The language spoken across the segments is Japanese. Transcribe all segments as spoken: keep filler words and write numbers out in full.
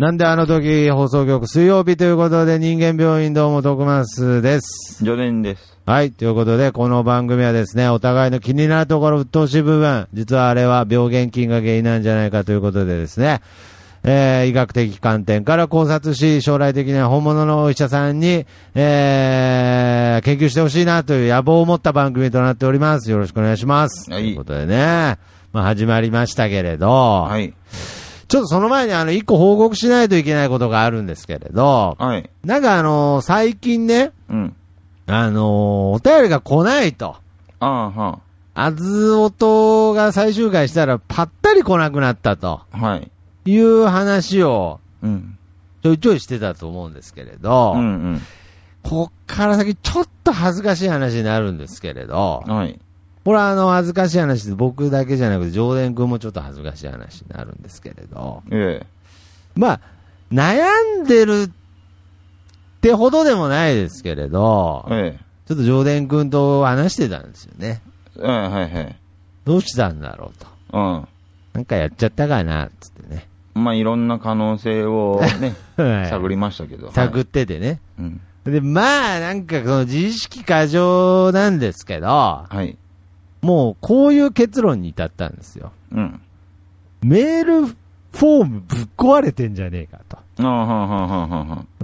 なんであの時放送局水曜日ということで、人間病院どうも徳松です。 ジョデンです。 はい。ということで、この番組はですね、お互いの気になるところ、鬱陶しい部分、実はあれは病原菌が原因なんじゃないかということでですね、えー、医学的観点から考察し、将来的には本物のお医者さんに、えー、研究してほしいなという野望を持った番組となっております。よろしくお願いします。はい。ということでね、まあ始まりましたけれど、 はい。 ちょっとその前にあの、一個報告しないといけないことがあるんですけれど、 はい。 なんかあのー、最近ね、 うん。 あのー、お便りが来ないと。 ああ、はあ。あずおとが最終回したらぱったり来なくなったと。 はい。 いう話を、 うん。 ちょいちょいしてたと思うんですけれど、 うんうん。 こっから先ちょっと恥ずかしい話になるんですけれど、 はい。 これはあの、恥ずかしい話で僕だけじゃなくて、上田君もちょっと恥ずかしい話になるんですけれど、 ええ。 まあ、悩んでるってほどでもないですけれど、 ええ。 ちょっと上田君と話してたんですよね。 ええ、はいはい。 どうしたんだろうと。 うん。 なんかやっちゃったかな、つってね。 まあ、いろんな可能性をね、 はい、 探りましたけど。 探っててね。 はい、 うん。で、まあ、なんかその自意識過剰なんですけど、 はい。 もうこういう結論に至ったんですよ。 うん。 メールフォームぶっ壊れてんじゃねえかと。 ああ、はあ、はあ、はあ、はあ。 うん。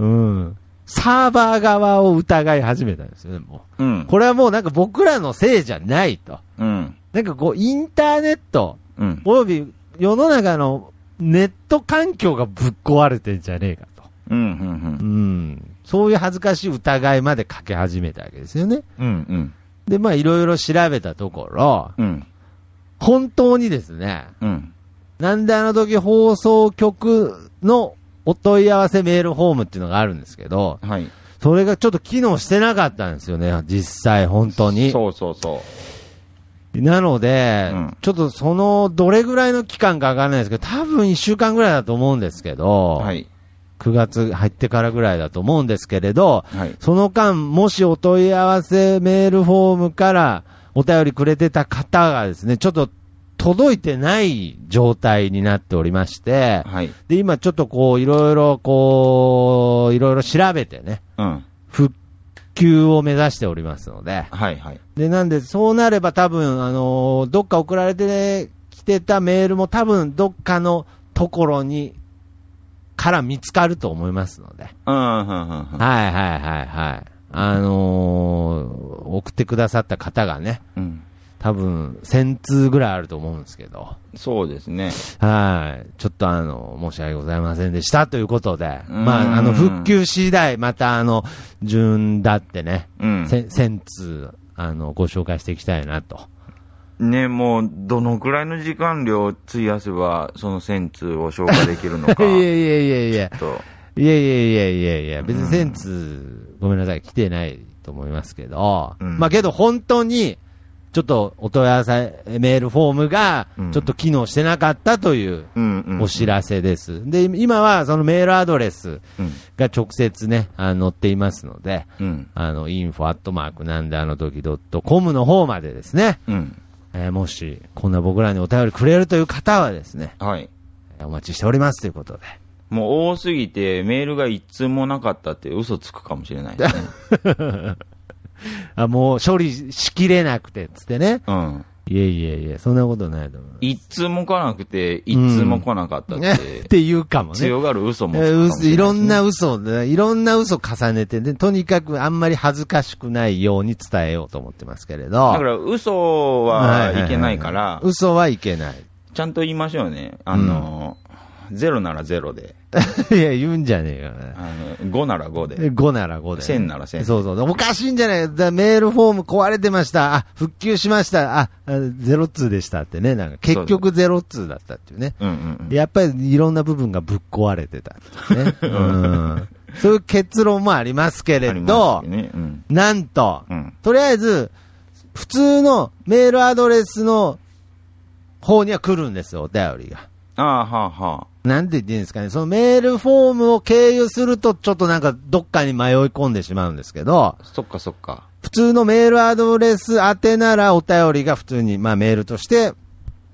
サーバー側を疑い始めたんですよね、もう。うん。 これはもうなんか僕らのせいじゃないと。 うん。 なんかこう、インターネット、 うん。 および世の中のネット環境がぶっ壊れてんじゃねえかと。 うん、うん、うん。 うん。そういう恥ずかしい疑いまでかけ始めたわけですよね。 うん、うん。 で、まあいろいろ調べたところ、 うん。 本当にですね、 うん。 なんであの時放送局のお問い合わせメールフォームっていうのがあるんですけど、 はい。 それがちょっと機能してなかったんですよね、実際本当に。 そうそうそう。 なので、 うん、 ちょっとその、どれぐらいの期間かわかんないですけど、多分いっしゅうかんぐらいだと思うんですけど、 はい。 くがつ入ってからぐらいだと思うんですけれど、 はい、 その間、もしお問い合わせメールフォームからお便りくれてた方がですね、ちょっと届いてない状態になっておりまして、 はい、 で、今ちょっとこう、いろいろこう、いろいろ調べてね、 うん、 復旧を目指しておりますので、 はいはい。 で、なんで、そうなれば多分、あのー、どっか送られてきてたメールも多分、どっかのところに、から見つかると思いますので。 うん、うん、うん。はいはいはいはい。あのー、送ってくださった方がね、 うん、 多分、せんつうぐらいあると思うんですけど。 そうですね。 はい。ちょっとあの、申し訳ございませんでしたということで、まあ、あの、復旧次第、またあの、順だってね、 うん、 せんつう、あの、ご紹介していきたいなと。 ね、もう、どのくらいの時間量を費やせば、そのせんつうを消化できるのか。 いやいやいやいや。 といやいやいやいやいや、別にせんつう、ごめんなさい、来てないと思いますけど、うん、まあけど本当に、ちょっとお問い合わせメールフォームが、ちょっと機能してなかったというお知らせです。で、今はそのメールアドレスが直接ね、あ載っていますので、うん、あの、インフォアットマークなんであの時ドットコムの方までですね、うんえー、もし、こんな僕らにお便りくれるという方はですね、 はい。 お待ちしておりますということで。 もう多すぎて、メールが一通もなかったって嘘つくかもしれないですね。 あ、もう処理しきれなくて、つってね。 うん。 いえいえいえ、そんなことないと思う。 一通も来なくて、一通も来なかったって。うん、 っていうかもね。 強がる嘘もつくかもしれないですね。 いろんな嘘、いろんな嘘重ねて、で、とにかくあんまり恥ずかしくないように伝えようと思ってますけれど。 だから嘘はいけないから、はいはいはい、 嘘はいけない。 ちゃんと言いましょうね。あの、うん、ゼロならゼロで。 いや、言うんじゃねえよね。 あの、ごならごで。 ごならごで、ね。 せんならせん。 そうそう。おかしいんじゃないだメールフォーム壊れてました。あ、復旧しました。あ、ゼロツーでしたってね。なんか結局ゼロツーだったっていうね。 うんうんうん、 やっぱりいろんな部分がぶっ壊れてたっていうね。うん。そういう結論もありますけれど、 ねうん、 なんと、 うん、 とりあえず、普通のメールアドレスの方には来るんですよ、お便りが。 ああ、はあ、はあ。 なんて言っていいんですかね。そのメールフォームを経由すると、ちょっとなんかどっかに迷い込んでしまうんですけど。 そっかそっか。 普通のメールアドレス宛てならお便りが普通に、まあメールとして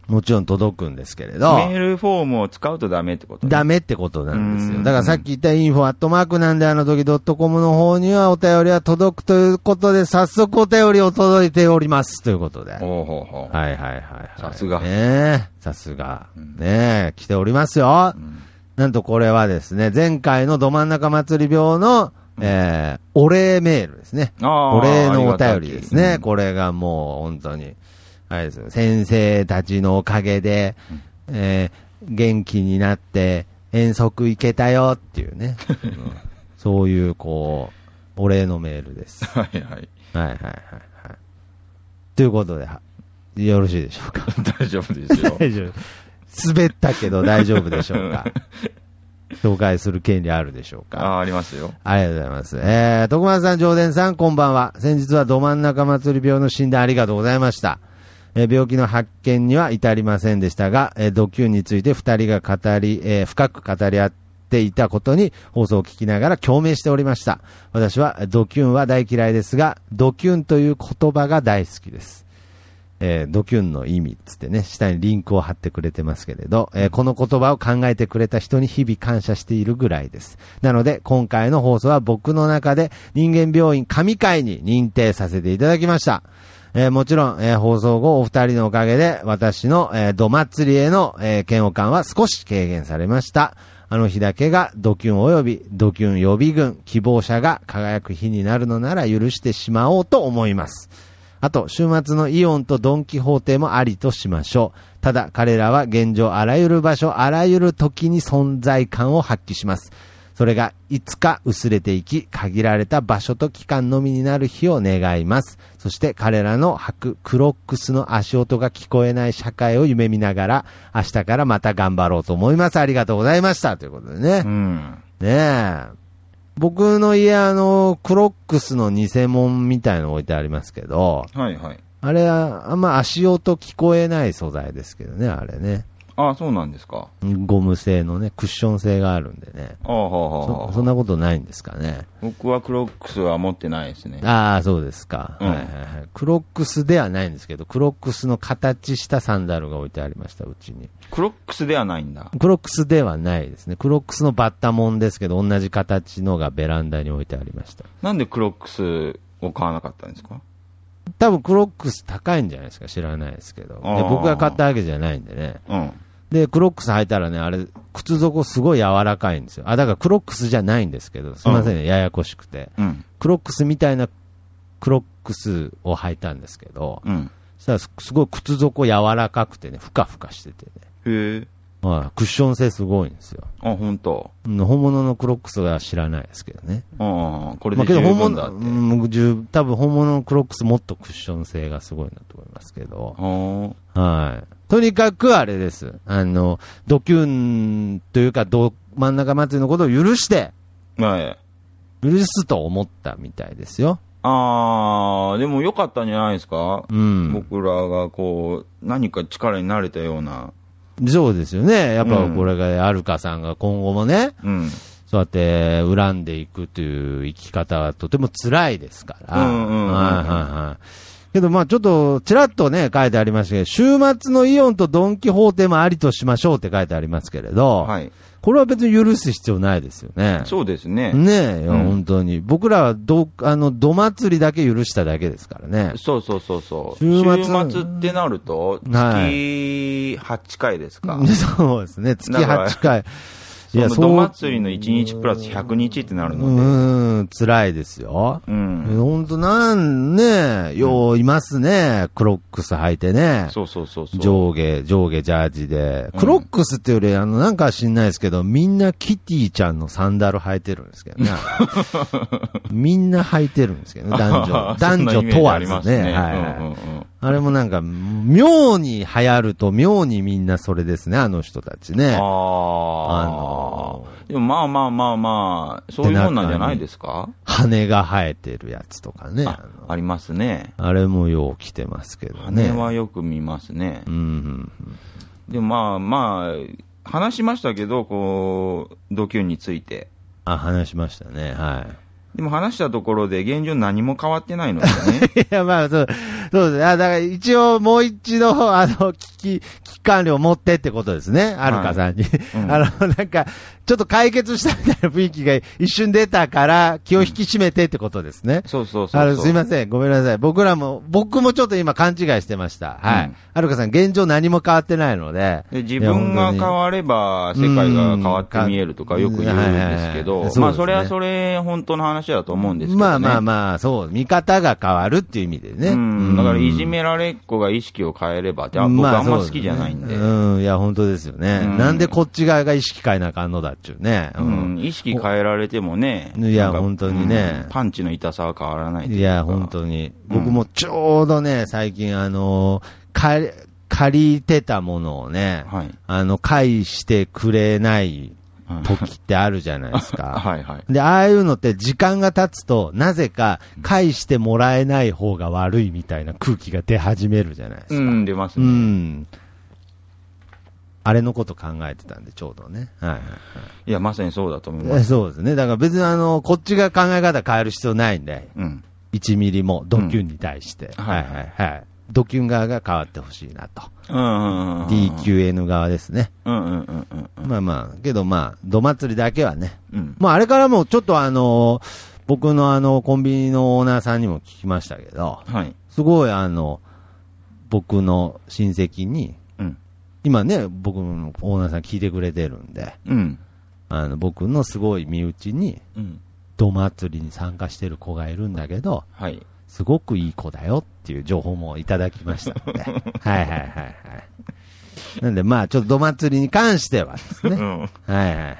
もちろん届くんですけれど。 メールフォームを使うとダメってこと、ね、 ダメってことなんですよ。だからさっき言ったインフォアットマークなんであの時ドットコムの方にはお便りは届くということで、早速お便りを届いておりますということで。 ほうほうほう。 はいはいはい、はい。 さすが。 ねさすが。ね来ておりますよ、うん。なんとこれはですね、前回のど真ん中祭り病の、えー、お礼メールですね。お礼のお便りですね。これがもう本当に。あれですよ、先生たちのおかげで、うんえー、元気になって遠足行けたよっていうね、うん、そういうこうお礼のメールです。 はいはいはいはいはいはいということでよろしいでしょうか。 大丈夫ですよ。 大丈夫。滑ったけど大丈夫でしょうか。紹介する権利あるでしょうか。 あ、ありますよ。 ありがとうございます。えー、徳松さん、上田さん、こんばんは。先日はど真ん中祭り病の診断ありがとうございました。えー、病気の発見には至りませんでしたが、えー、ドキュンについて二人が語り、えー、深く語り合っていたことに放送を聞きながら共鳴しておりました。私はドキュンは大嫌いですが、ドキュンという言葉が大好きです。えー、ドキュンの意味つってね、下にリンクを貼ってくれてますけれど、えー、この言葉を考えてくれた人に日々感謝しているぐらいです。なので、今回の放送は僕の中で人間病院神回に認定させていただきました。えー、もちろん、えー、放送後お二人のおかげで私の、えー、ド祭りへの、えー、嫌悪感は少し軽減されました。あの日だけがドキュン及びドキュン予備軍希望者が輝く日になるのなら許してしまおうと思います。あと、週末のイオンとドンキホーテもありとしましょう。ただ、彼らは現状あらゆる場所、あらゆる時に存在感を発揮します。それがいつか薄れていき、限られた場所と期間のみになる日を願います。そして彼らの履くクロックスの足音が聞こえない社会を夢見ながら、明日からまた頑張ろうと思います。ありがとうございました。ということでね。 うん、 ねえ。僕の家、あの、クロックスの偽物みたいの置いてありますけど、 はいはい。 あれは、あんま足音聞こえない素材ですけどね、あれね。 ああ、そうなんですか。 ゴム製のね、クッション性があるんでね。 ああ、はあ、はあ。 そ、そんなことないんですかね。 僕はクロックスは持ってないですね。 ああ、そうですか、 うん。 はいはいはい。クロックスではないんですけど、クロックスの形したサンダルが置いてありました、うちに。 クロックスではないんだ。 クロックスではないですね。クロックスのバッタモンですけど、同じ形のがベランダに置いてありました。 なんでクロックスを買わなかったんですか？ 多分クロックス高いんじゃないですか、知らないですけど。で僕が買ったわけじゃないんでね。 うん。 で、クロックス履いたらね、あれ、靴底すごい柔らかいんですよ。あ、だからクロックスじゃないんですけど、すみませんね、うん、ややこしくて、 うん。 クロックスみたいなクロックスを履いたんですけど、 うん。 そしたらすごい靴底柔らかくてね、ふかふかしててね。 へえ。 まあ、クッション性すごいんですよ。 あ、本当。 本物のクロックスは知らないですけどね。 ああ、これで十分だって。まあ、けど本物、うん、多分本物のクロックスもっとクッション性がすごいなと思いますけど。はい。とにかくあれです。あの、ドキュンというか、ど真ん中祭りのことを許して、 はい。 許すと思ったみたいですよ。 ああ、でも良かったんじゃないですか。 うん。 僕らがこう、何か力になれたような。 そうですよね。やっぱこれが、アルカさんが今後もね、 うん、 そうやって恨んでいくという生き方はとても辛いですから。 うんうんうん、 はいはいはい。けどまあちょっとちらっとね書いてありましたけど、週末のイオンとドンキホーテもありとしましょうって書いてありますけれど、 はい、 これは別に許す必要ないですよね。 そうですね。 ねえ、うん、本当に。僕らはど、あの、ど祭りだけ許しただけですからね。 そうそうそうそう。週末。週末ってなると、月はちかいですか。 はい、そうですね、月はちかい。 いや、そのど祭りのいちにちプラスひゃくにちってなるので。うーん、辛いですよ。 うん。 ほんとなんね、よういますね、クロックス履いてね。 そうそうそうそう。 上下、上下ジャージで。クロックスっていうより、あの、なんか知んないですけど、みんなキティちゃんのサンダル履いてるんですけどね。みんな履いてるんですけどね、男女。男女問わずね。はい、はい。あれもなんか、妙に流行ると妙にみんなそれですね、あの人たちね。 ああ。あのー、でもまあまあまあまあ、そういうもんなんじゃないですか？ 羽が生えてるやつとかね。 あ, ありますね。 あれもよう着てますけどね。 羽はよく見ますね。 うん、うん。 でもまあまあ、話しましたけど、こう、ドキュンについて。 あ、話しましたね、はい。 でも話したところで現状何も変わってないのでね。 いや、まあ、そう、 そうですね。だから一応もう一度、あの、危機、危機管理を持ってってことですね。アルカさんに。はいうん、あの、なんか、ちょっと解決したみたいな雰囲気が一瞬出たから、気を引き締めてってことですね。 うん、そうそうそうそう。 あの、すいません。ごめんなさい。僕らも、僕もちょっと今勘違いしてました。はい。うん、アルカさん、現状何も変わってないので。 で自分が変われば、世界が変わって見えるとかよく言うんですけど、まあ、それはそれ、本当の話だと思うんですけどね。 まあまあまあ、そう。見方が変わるっていう意味でね。 うん。だから、いじめられっ子が意識を変えればって、僕あんま好きじゃないんで。 うん、いや、本当ですよね。うん、なんでこっち側が意識変えなあかんのだっちゅうね。 うん。うん、意識変えられてもね。 いや、本当にね、 うん。パンチの痛さは変わらない。 いや、本当に。僕もちょうどね、最近、あの、借り、借りてたものをね、はい、あの、返してくれない時ってあるじゃないですか。 はいはい。 で、ああいうのって時間が経つと、なぜか返してもらえない方が悪いみたいな空気が出始めるじゃないですか。 うん、出ますね。 うん。あれのこと考えてたんで、ちょうどね。はいはい、はい。 いや、まさにそうだと思います。 そうですね。だから別にあの、こっちが考え方変える必要ないんで、 うん、 いちミリもドキュンに対して、うん、はいはいはい。ドキュン側が変わってほしいなと。 うんうんうん、 ディーキューエヌ 側ですね。 うんうんうんうん、 まあまあ、けどまあ、ど祭りだけはね。 うん、 もうあれからもちょっとあの、僕のあの、コンビニのオーナーさんにも聞きましたけど、 はい、 すごいあの、僕の親戚に、今ね、僕のオーナーさん聞いてくれてるんで、 うん、 あの僕のすごい身内に、うん、ど祭りに参加してる子がいるんだけど、 はい、 すごくいい子だよっていう情報もいただきましたので、はいはいはいはい。なんでまあちょっとど祭りに関してはですね、うん、はいはいはい。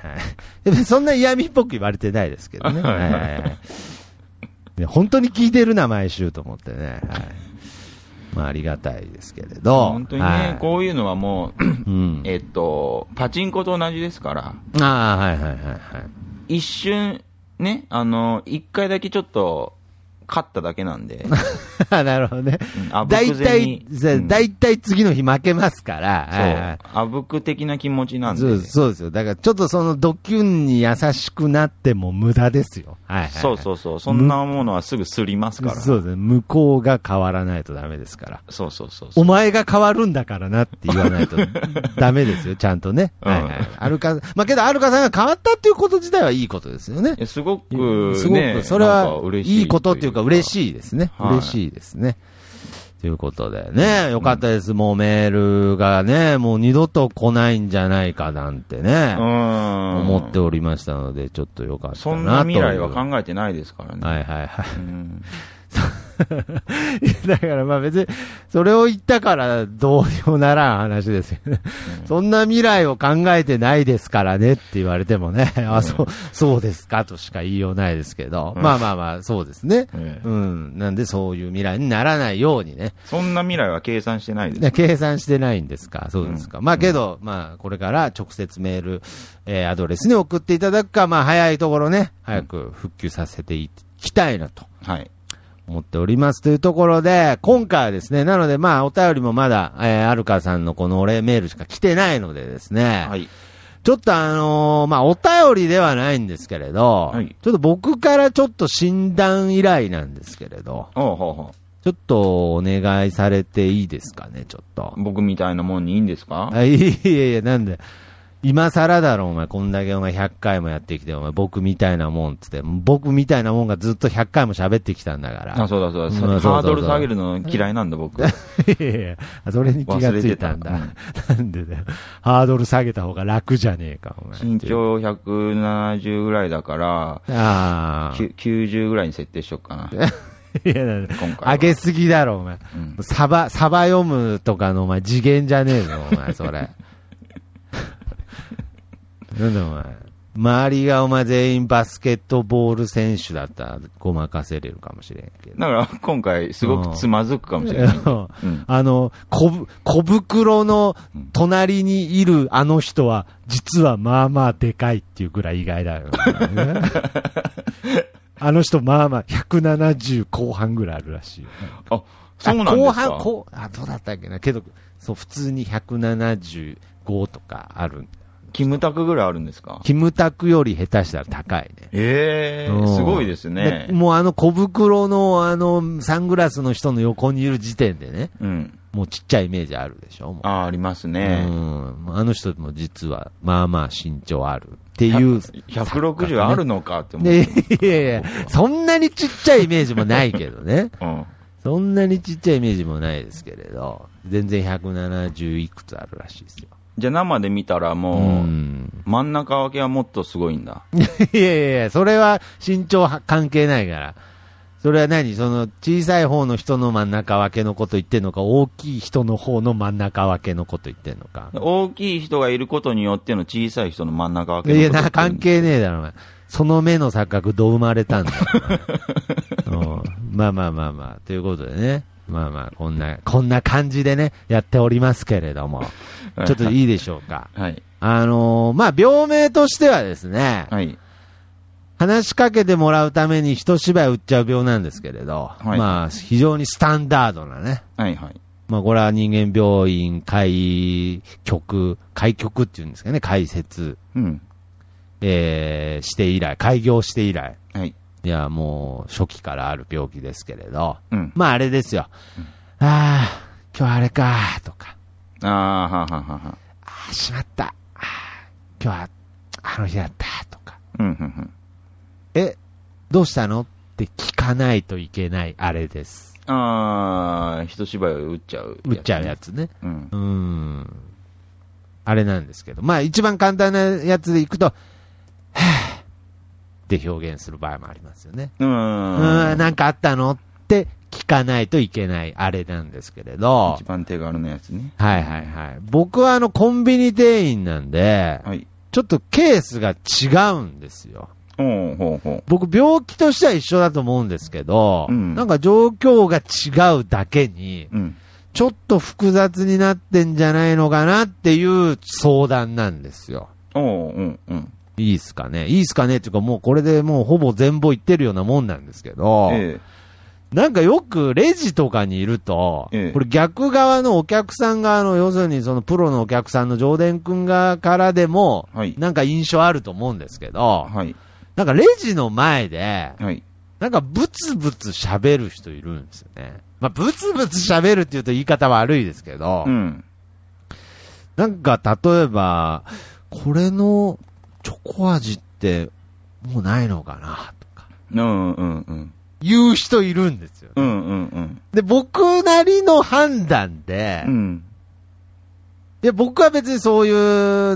そんな嫌味っぽく言われてないですけどね、はいはいはい。本当に聞いてるな毎週と思ってね。はいまあ、ありがたいですけれど。 本当にね、はい、こういうのはもう、うん、えっと、パチンコと同じですから。 ああ、はいはいはいはい。 一瞬、ね、あの、一回だけちょっと、勝っただけなんで。 なるほどね。大体、大体次の日負けますから。 そう。あぶく的な気持ちなんで。 そうそうですよ。だからちょっとそのドキュンに優しくなっても無駄ですよ。はい、はい。 そうそうそう。そんなものはすぐすりますから。 そうですね。向こうが変わらないとダメですから。 そうそうそうそう。お前が変わるんだからなって言わないとダメですよ。ちゃんとね。はいはい。アルカ、まあけどアルカさんが変わったっていうこと自体はいいことですよね。 すごく、ね、 すごく、それはいいことっていうか嬉しいですね。はい、嬉しいですね。ということでね、よかったです。うん、もうメールがね、もう二度と来ないんじゃないかなんてね、うん思っておりましたので、ちょっとよかったなと。 そんな未来は考えてないですからね。 はいはいはい。うんだからまあ別に、それを言ったからどうにもならん話ですよね、うん。そんな未来を考えてないですからねって言われてもね、うん、あ、そう、そうですかとしか言いようないですけど、うん、まあまあまあ、そうですね、うん。うん。なんでそういう未来にならないようにね。 そんな未来は計算してないですか？ 計算してないんですか？そうですか。うん、まあけど、まあこれから直接メール、えー、アドレスに送っていただくか、まあ早いところね、早く復旧させていきたいなと。 はい。 思っておりますというところで、今回はですね、なのでまあお便りもまだ、えー、アルカさんのこのお礼メールしか来てないのでですね、 はい、 ちょっとあのー、まあお便りではないんですけれど、はい、ちょっと僕からちょっと診断依頼なんですけれど、 おうほうほうちょっとお願いされていいですかね、ちょっと。 僕みたいなもんにいいんですか？ あいやいやいや、なんで。今更だろ、お前。こんだけお前ひゃっかいもやってきて、お前僕みたいなもんつって、僕みたいなもんがずっとひゃっかいも喋ってきたんだから。 あ、そうだそうだ。そうハードル下げるの嫌いなんだ、僕。いやいや、それに気がついたんだ。なんでだよ。ハードル下げた方が楽じゃねえか、お前。 身長ひゃくななじゅうぐらいだから、 ああ。 きゅうじゅうぐらいに設定しよっかな。 いや、今回上げすぎだろ、お前。うん、サバ、サバ読むとかのお前次元じゃねえぞ、お前、それ。なんだお前。周りがお前全員バスケットボール選手だったらごまかせれるかもしれんけど。 だから今回すごくつまずくかもしれない。うん、 あの、小、小袋の隣にいるあの人は実はまあまあでかいっていうぐらい意外だよ、ね。あの人まあまあひゃくななじゅうこう半ぐらいあるらしいよ、ね。 あ、そうなんですか？後半、 こう、あ、どうだったっけな。けど、そう、普通にひゃくななじゅうごとかあるんだ。 キムタクぐらいあるんですか？ キムタクより下手したら高いね。 ええー、すごいですね。 もうあの小袋のあのサングラスの人の横にいる時点でね、うん、もうちっちゃいイメージあるでしょ。もうああ、ありますね。 うん、あの人も実はまあまあ身長あるっていう、ね。 ひゃくろくじゅうあるのかって思う。 いやいや、そんなにちっちゃいイメージもないけどね。うん、そんなにちっちゃいイメージもないですけれど、全然ひゃくななじゅういくつあるらしいですよ。 じゃあ生で見たらもう、うん、真ん中分けはもっとすごいんだ。 いやいやいや、それは身長関係ないから。それは何その小さい方の人の真ん中分けのこと言ってんのか、大きい人の方の真ん中分けのこと言ってんのか。 大きい人がいることによっての小さい人の真ん中分けのこと。 いや、関係ねえだろ、お前。その目の錯覚どう生まれたんだろう。まあまあまあまあ、ということでね。まあまあ、こんな、こんな感じでね、やっておりますけれども。ちょっといいでしょうか。はい。あのー、まあ、病名としてはですね。はい。話しかけてもらうために一芝居打っちゃう病なんですけれど。はい。まあ、非常にスタンダードなね。はいはい。まあ、これは人間病院開局、開局っていうんですかね、開設。うん。えー、して以来、開業して以来。はい。いや、もう、初期からある病気ですけれど。うん。まあ、あれですよ。うん、ああ、今日あれか、とか。ああ、はははは。ああ、しまった。あ今日は、あの日だった、とか。うん、うん、うん。え、どうしたのって聞かないといけない、あれです。 ああ、一芝居を打っちゃう、 ね。打っちゃうやつね。うん。うん。あれなんですけど。まあ、一番簡単なやつでいくと、はぁ、って表現する場合もありますよね。うん。うん、なんかあったのって聞かないといけない、あれなんですけれど。 一番手軽なやつね。 はいはいはい。僕はあの、コンビニ店員なんで、はい、ちょっとケースが違うんですよ。ほうほうほう。僕、病気としては一緒だと思うんですけど、うん、なんか状況が違うだけに、うん、ちょっと複雑になってんじゃないのかなっていう相談なんですよ。おう、うんうん。いいっすかねいいっすかねっていうか、もうこれでもうほぼ全部言ってるようなもんなんですけど、ええ、なんかよくレジとかにいると、ええ、これ逆側のお客さん側の、要するにそのプロのお客さんの上田くん側からでも、はい、なんか印象あると思うんですけど、はい、なんかレジの前で、はい、なんかブツブツ喋る人いるんですよね。まあ、ブツブツ喋るって言うと言い方悪いですけど、うん、なんか例えば、これのチョコ味ってもうないのかなとか、うんうんうん、言う人いるんですよ、ね。うんうんうん、で、僕なりの判断で、うん、で、僕は別にそういう、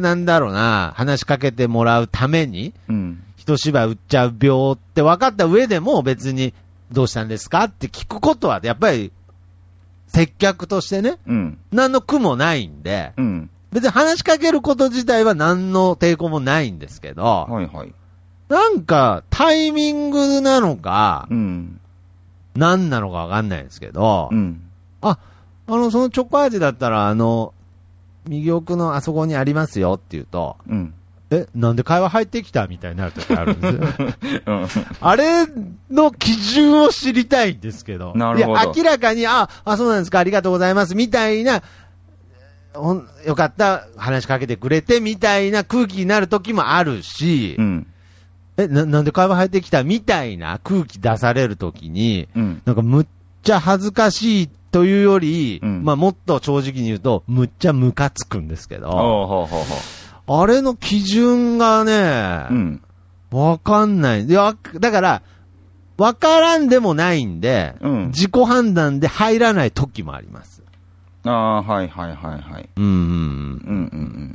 なんだろうな、話しかけてもらうために、うん一芝居打っちゃう病って分かった上でも別にどうしたんですかって聞くことはやっぱり接客としてね、うん、何の苦もないんで、うん、別に話しかけること自体は何の抵抗もないんですけど、はいはい、なんかタイミングなのか、うん、何なのか分かんないんですけど、うん、あ、あのそのチョコ味だったらあの右奥のあそこにありますよって言うと、うんえ、なんで会話入ってきたみたいになるときあるんですよ。うん、あれの基準を知りたいんですけど。なるほど。いや、明らかに、あ、あ、そうなんですか、ありがとうございます、みたいな、ほん、よかった、話しかけてくれて、みたいな空気になるときもあるし、うん、えな、なんで会話入ってきたみたいな空気出されるときに、うん、なんかむっちゃ恥ずかしいというより、うん、まあもっと正直に言うと、むっちゃムカつくんですけど、ほうほうほうほうあれの基準がね、うん、わかんない。いや、だから、わからんでもないんで、うん、自己判断で入らない時もあります。 ああ、はいはいはいはい。うんうんうん。うんうんうん。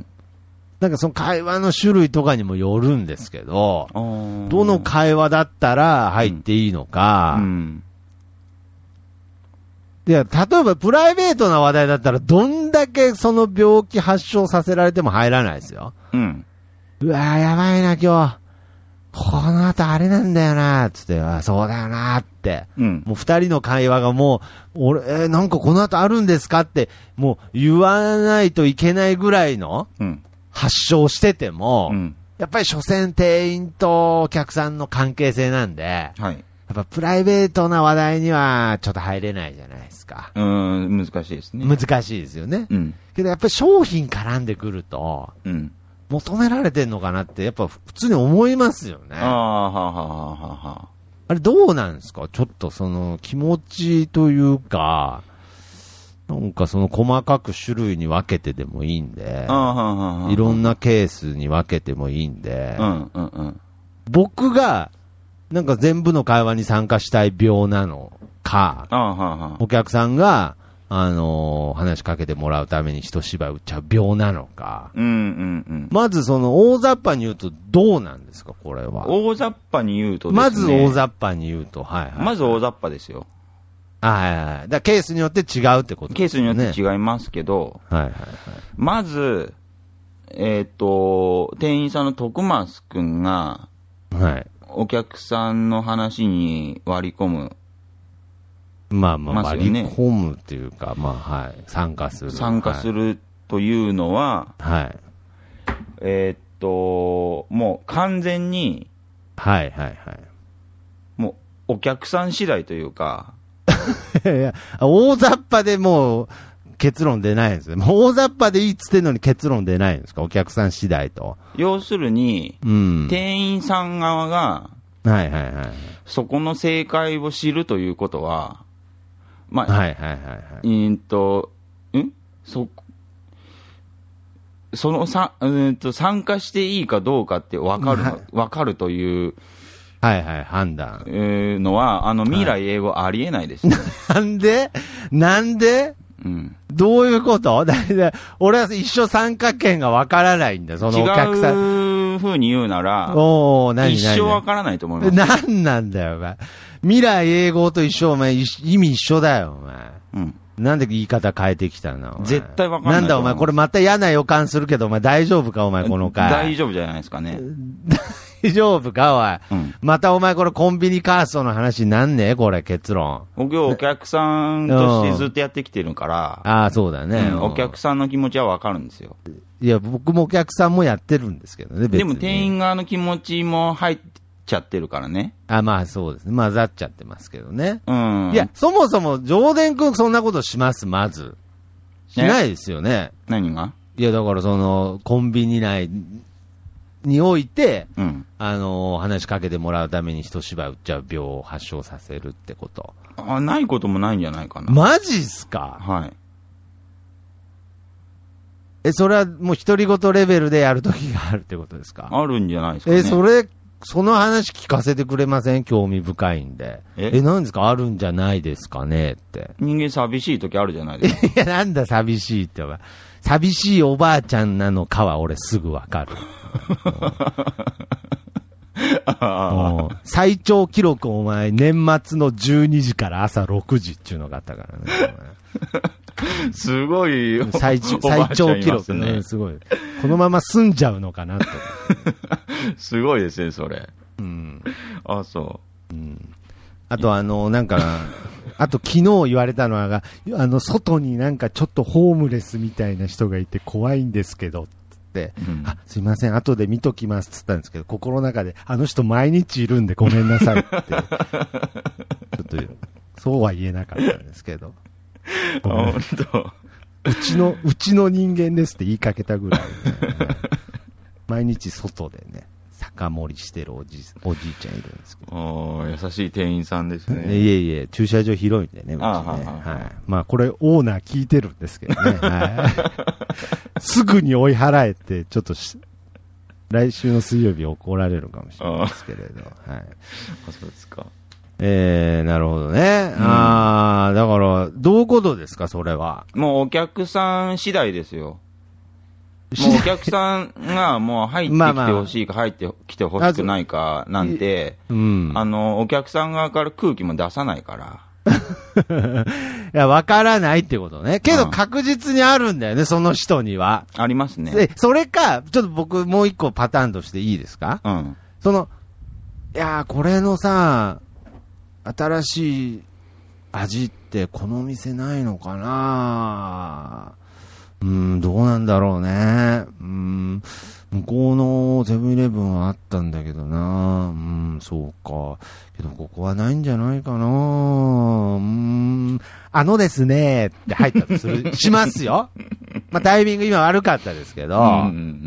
なんかその会話の種類とかにもよるんですけど、どの会話だったら入っていいのか、うんうんいや、例えばプライベートな話題だったらどんだけその病気発症させられても入らないですよ。うん。うわーやばいな今日。この後あれなんだよなつって、あそうだよなって。うん。もう二人の会話がもう、俺、えー、なんかこの後あるんですかって、もう言わないといけないぐらいの発症してても、うん、やっぱり所詮店員とお客さんの関係性なんで、はい。やっぱプライベートな話題にはちょっと入れないじゃないですか。 うーん、難しいですね。 難しいですよね。うん。けどやっぱり商品絡んでくると、うん。 求められてんのかなって、やっぱ普通に思いますよね。 ああ、はあ、はあ、はあ、はあ。 あれどうなんですか？ちょっとその気持ちというか、なんかその細かく種類に分けてでもいいんで、いろんなケースに分けてもいいんで、 うんうんうん、 僕がなんか全部の会話に参加したい病なのか、お客さんが、あのー、話しかけてもらうために一芝居打っちゃう病なのか、 うんうんうん、 まずその大雑把に言うとどうなんですか、これは。 大雑把に言うとですね、 まず大雑把に言うと、はいはい、 まず大雑把ですよ。 はいはいはい。だからケースによって違うってことですね。 ケースによって違いますけど、 はいはいはい。 まず、えっと、店員さんの徳松くんが、 はい。 お客さんの話に割り込む。 まあまあ、割り込むっていうか、まあはい。参加する。 参加するというのは、 はい。 えっと、もう完全に、 はいはいはい。 もうお客さん次第というか、 いや大雑把でもう結論出ないんですよ。もう大雑把でいいっつってんのに結論出ないんですか、お客さん次第と。 要するに、うん、店員さん側が、 はいはいはい。 そこの正解を知るということは、まあ、 はいはいはいはい。 えーっと、んそ、そのさ、うんと参加していいかどうかって分かる、はい、分かるという、 はいはい、判断。 えー、のは、あの、未来英語ありえないですね。 はい、なんでなんでうん。どういうことだ俺は一生参加権がわからないんだ、そのお客さん。 違う風に言うなら、 おー、何一生わからないと思います。 なんなんだよ、お前。未来英語と一緒、お前、意味一緒だよ、お前。うん。なんで言い方変えてきたの？ 絶対わかんない。 なんだお前、これまた嫌な予感するけど、お前大丈夫かお前、この回。 大丈夫じゃないですかね。 大丈夫かおい、うん。またお前これコンビニカーストの話なんねこれ結論。 僕お客さんとしてずっとやってきてるから。 ああ、そうだね、うん。 お客さんの気持ちはわかるんですよ。 いや、僕もお客さんもやってるんですけどね、別に。 でも店員側の気持ちも入っちゃってるからね。 あ、まあそうですね。混ざっちゃってますけどね。 うん。 いや、そもそも、上田くんそんなことしますまず。しないですよね。 何が？ いや、だからその、コンビニ内において、うん、あのー、話しかけてもらうために一芝居打っちゃう病を発症させるってこと。 あ、ないこともないんじゃないかな。 マジっすか？ はい。 え、それはもう独り言レベルでやるときがあるってことですか？ あるんじゃないですかね。 え、それ、その話聞かせてくれません？興味深いんで。え、え、なんですか？あるんじゃないですかねって。 人間寂しい時あるじゃないですか。 いや、なんだ寂しいってお前。寂しいおばあちゃんなのかは俺すぐわかる。最長記録お前、年末のじゅうにじから朝ろくじっていうのがあったからね。 すごい最、最長記録ね。すごい。このまま済んじゃうのかなと。 すごいですね、それ。 うん。 あ、そう。 うん。あとあの、なんか、あと昨日言われたのは、あの、外になんかちょっとホームレスみたいな人がいて怖いんですけど、つって、うん、あ、すいません、後で見ときますつったんですけど、心の中で、あの人毎日いるんでごめんなさいって。ちょっと、そうは言えなかったんですけど。 本当。 うちの、うちの人間ですって言いかけたぐらい、ね、毎日外でね、酒盛りしてるおじ、おじいちゃんいるんですけど。 お優しい店員さんですね。 いえいえ、駐車場広いんでね、うちね。 ああはい。まあ、これ、オーナー聞いてるんですけどね。はい、すぐに追い払えて、ちょっとし、来週の水曜日怒られるかもしれないですけれど。はい。 あ、そうですか。 えー、なるほどね。うん、ああ、だから、どういうことですか、それは。 もうお客さん次第ですよ。もうお客さんがもう入ってきてほしいか入ってきてほしくないかなんて、うん、あの、お客さん側から空気も出さないから。 いや、わからないってことね。けど確実にあるんだよね、うん、その人には。 ありますね。 で、それか、ちょっと僕もう一個パターンとしていいですか？うん。その、いやー、これのさ、新しい味ってこの店ないのかな？うーん、どうなんだろうね。うーん、向こうのセブンイレブンはあったんだけどな。うーん、そうか。けどここはないんじゃないかな。うーん、あのですねって入ったとする、しますよ。 まあタイミング今悪かったですけど、うんうんうん、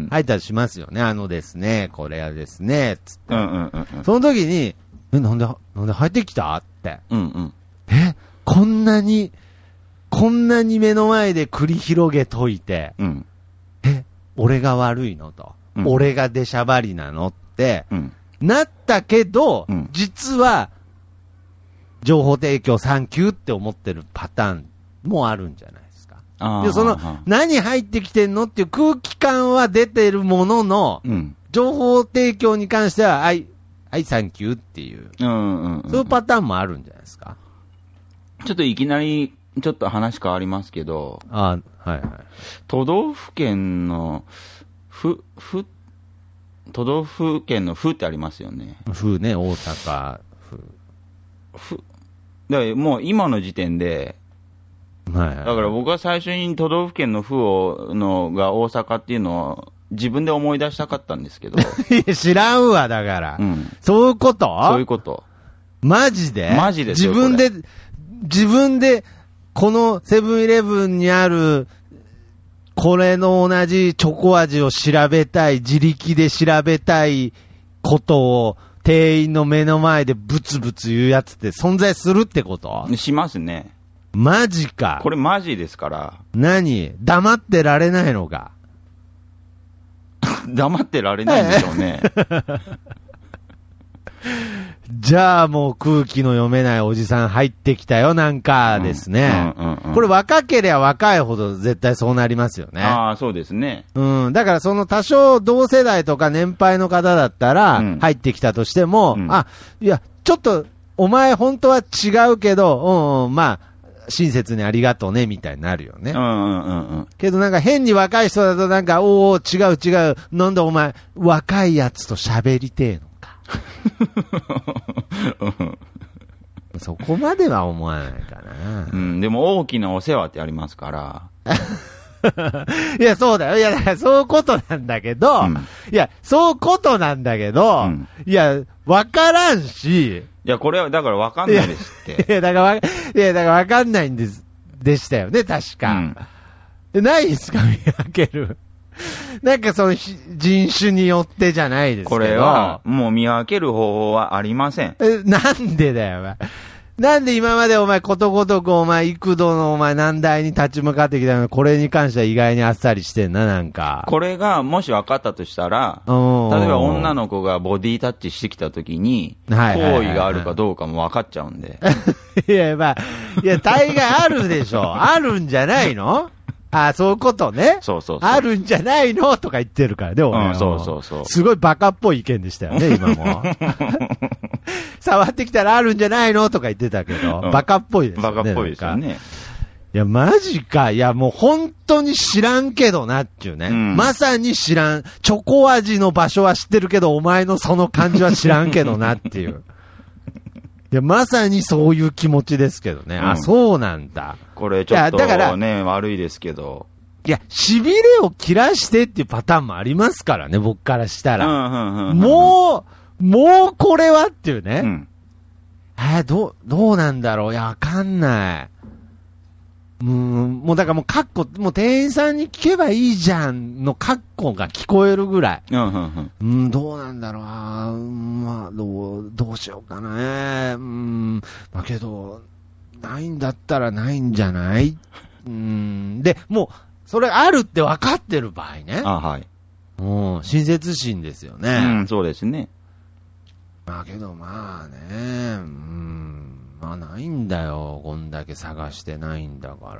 入ったりしますよね。あのですね、これはですね、つって。うんうんうんうん、その時に、え、なんで、なんで入ってきたって。うんうん、え、こんなに、こんなに目の前で繰り広げといて、うん、え、俺が悪いのと、うん、俺が出しゃばりなのって、うん、なったけど、うん、実は、情報提供サンキューって思ってるパターンもあるんじゃないですか。で、その、何入ってきてんのっていう空気感は出てるものの、うん、情報提供に関しては、はい、はい、サンキューっていう、うんうんうん、そういうパターンもあるんじゃないですか。 ちょっといきなり、ちょっと話変わりますけど、あ、はいはい。都道府県の、ふ、ふ、都道府県の府ってありますよね。 府ね、大阪府。 府。だからもう今の時点で、はいはい、だから僕は最初に都道府県の府をのが大阪っていうのを自分で思い出したかったんですけど。 知らんわ、だから、うん。そういうことそういうこと。 マジでマジですよ。 自分で、自分で、このセブンイレブンにある、これの同じチョコ味を調べたい、自力で調べたいことを店員の目の前でブツブツ言うやつって存在するってこと？ しますね。 マジか。 これマジですから。 何？黙ってられないのか。 黙ってられないんでしょうね。 じゃあもう空気の読めないおじさん入ってきたよなんかですね。うんうんうんうん、これ若ければ若いほど絶対そうなりますよね。 ああ、そうですね。 うん。だからその多少同世代とか年配の方だったら入ってきたとしても、うん、あ、いや、ちょっとお前本当は違うけど、うん、まあ、親切にありがとうねみたいになるよね。うんうんうんうん。けどなんか変に若い人だとなんか、おお違う違う。なんでお前若いやつと喋りてえのそこまでは思わないかな。 うん、でも大きなお世話ってありますから。 いや、そうだよ。いや、だからそういうことなんだけど、うん、いや、そういうことなんだけど、うん、いや、わからんし。いや、これはだからわかんないですって。 いや、だからわ、いや、だからわかんないんです、でしたよね、確か。うん、ないですか、見分ける。なんかその人種によってじゃないですけど。 これはもう見分ける方法はありません。 え、なんでだよ、お前。なんで今までお前ことごとくお前幾度のお前難題に立ち向かってきたのにこれに関しては意外にあっさりしてんな、なんか。 これがもし分かったとしたら、例えば女の子がボディタッチしてきたときに、行為があるかどうかも分かっちゃうんで。 いや、まあ、いや、大概あるでしょ。あるんじゃないの？ああ、そういうことね。 そうそうそう。 あるんじゃないのとか言ってるからね、俺、 うん、そうそうそう。 すごいバカっぽい意見でしたよね、今も。触ってきたらあるんじゃないのとか言ってたけど、うん、バカっぽいですよね。 バカっぽいですよね。 いや、マジか。いや、もう本当に知らんけどなっていうね。うん、まさに知らん。チョコ味の場所は知ってるけど、お前のその感じは知らんけどなっていう。いや、まさにそういう気持ちですけどね。うん、あ、そうなんだ。 これちょっとね、悪いですけど。 いや、痺れを切らしてっていうパターンもありますからね、僕からしたら。もう、もうこれはっていうね。うん、えー、どう、どうなんだろう。いや、わかんない。うん、もうだからもうカッコ、もう店員さんに聞けばいいじゃんのカッコが聞こえるぐらい。うん、うん、うん、どうなんだろう。あ、まあ、どう、どうしようかな。うん、まあけど、ないんだったらないんじゃない？うん、で、もう、それあるって分かってる場合ね。 あ、はい。 うん、親切心ですよね。 うん、そうですね。 まあけどまあね、うん、まあないんだよ。こんだけ探してないんだから。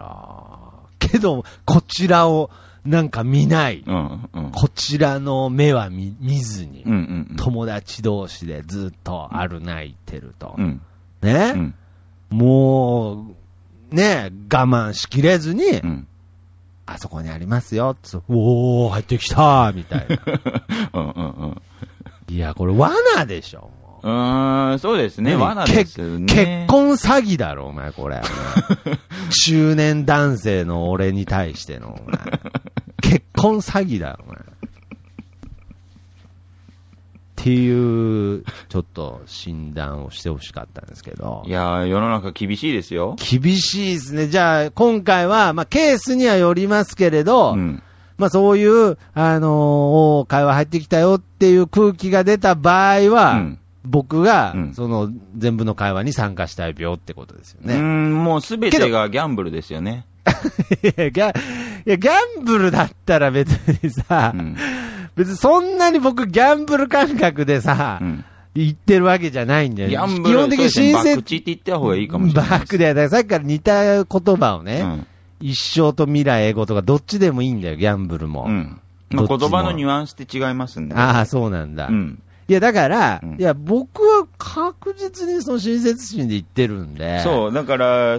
けど、こちらをなんか見ない。うんうん、こちらの目は 見, 見ずに、うんうんうん。友達同士でずっとある泣いてると。うん、ね、うん、もう、ね、我慢しきれずに、うん、あそこにありますよ。おー、入ってきたみたいな。うんうんうん、いや、これ罠でしょ。 うーん、そうですね。罠ですね。 結婚詐欺だろ、お前、これ。中年男性の俺に対しての、お前。結婚詐欺だろ、お前。ってっていう、ちょっと診断をしてほしかったんですけど。 いやー、世の中厳しいですよ。 厳しいですね。じゃあ、今回は、まあ、ケースにはよりますけれど、うん、まあ、そういう、あのー、会話入ってきたよっていう空気が出た場合は、うん、僕が、うん、その、全部の会話に参加したい病ってことですよね。 うん、もうすべてがギャンブルですよね。 いや、ギャ、いや、ギャンブルだったら別にさ、うん、別にそんなに僕ギャンブル感覚でさ、うん、言ってるわけじゃないんだよね。 ギャンブル、基本的に親切。バクチって言った方がいいかもしれない。 バクで、だからさっきから似た言葉をね、うん、一生と未来英語とかどっちでもいいんだよ、ギャンブルも。うん。 まあ、言葉のニュアンスって違いますんで。 ああ、そうなんだ。うん。いや、だから、うん、いや、僕は確実にその親切心で言ってるんで。 そう、だから、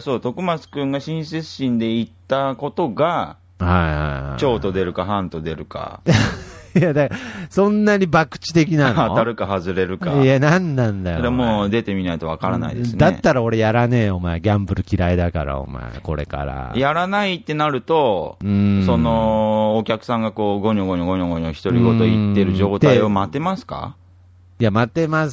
そう、徳松くんが親切心で言ったことが、はいはいはい。超と出るか半と出るか。 いや、だから、そんなに博打的なの？ 当たるか外れるか。 いや、なんなんだよ。 それもう出てみないとわからないですね。 だったら俺やらねえよ、お前。ギャンブル嫌いだから、お前。これから。 やらないってなると、その、お客さんがこう、ゴニョゴニョゴニョゴニョ独り言言ってる状態を待てますか？ いや、待てます。